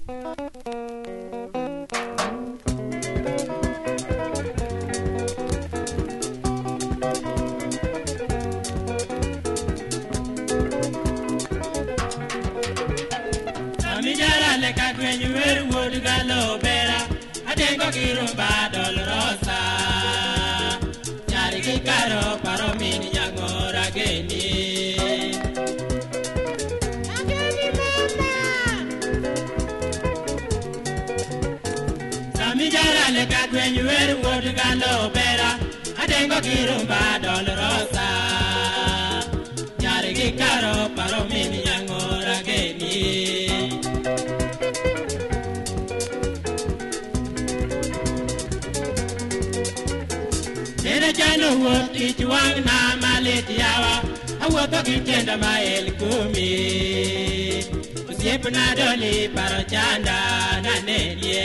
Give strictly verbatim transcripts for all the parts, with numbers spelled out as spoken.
Samijara le kagwenyu weru wodu galo bera atengo kirumba dolorosa nyari kikaro paro mini nyangora geni ageni mama Samijara le kagwenyu weru wodu galo bera atengo kirumba dolorosa nyari kikaro paro mini nyangora geni Nene jano wot ichwang na malit yawa awoto kitenda mael kumi Usiep na doli paro chanda na nenye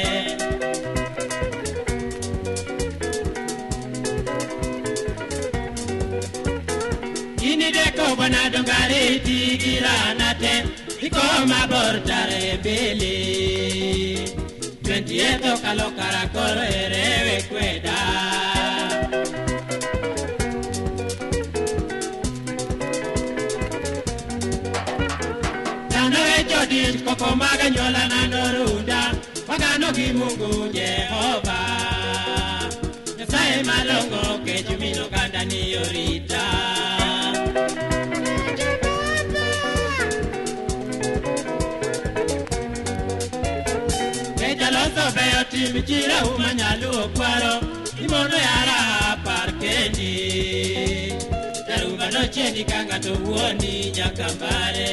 Ini deko wana dongari tigira na tem Iko mabor tare beli Twentieto kalo karakoro erewe kweda Jodis koko maga nyola na norunda Wagano ki Mungu Jehova Nyasaye malongo ke chumino kanda ni yorita Keja loso beyo timichira umanyalu okwaro Imono yara parkendi Darunga no chendi kanga to uoni nyakambare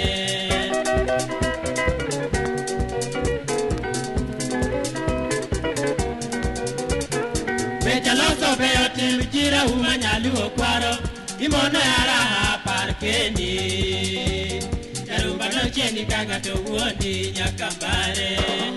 Jaloso beyo timjira umanyalu okwaro Imono yara parkendi Darumba no chendi kanga to uoni nyakambare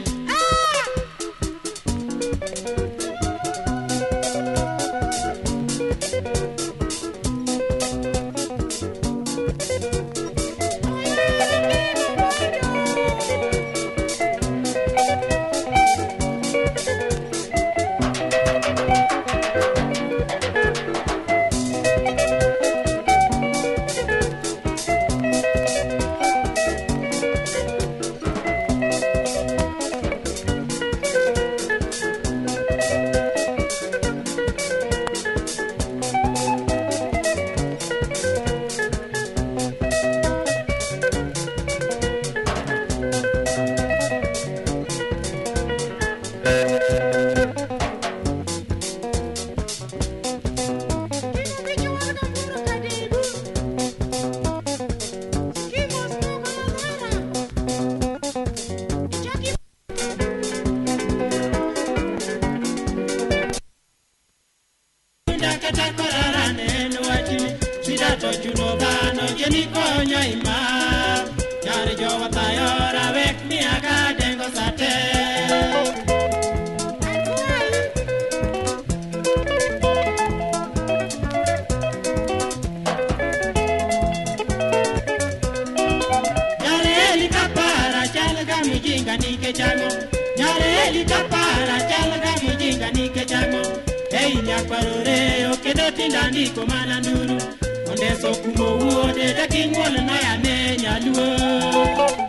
Nyareli kapara chalga mujinga nike chango Hey nyakwarore okedo tindani komana nuru Onde so kumo uode da kingwala na ya ne nyaluo